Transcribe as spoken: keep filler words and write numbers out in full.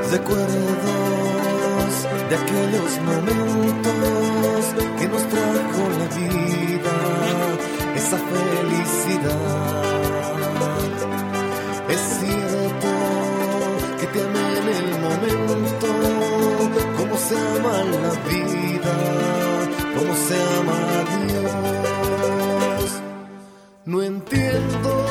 Recuerdos de aquellos momentos que nos trajo la vida, esa felicidad. Es cierto que te amé en el momento, como se ama la vida, como se ama a Dios. No entiendo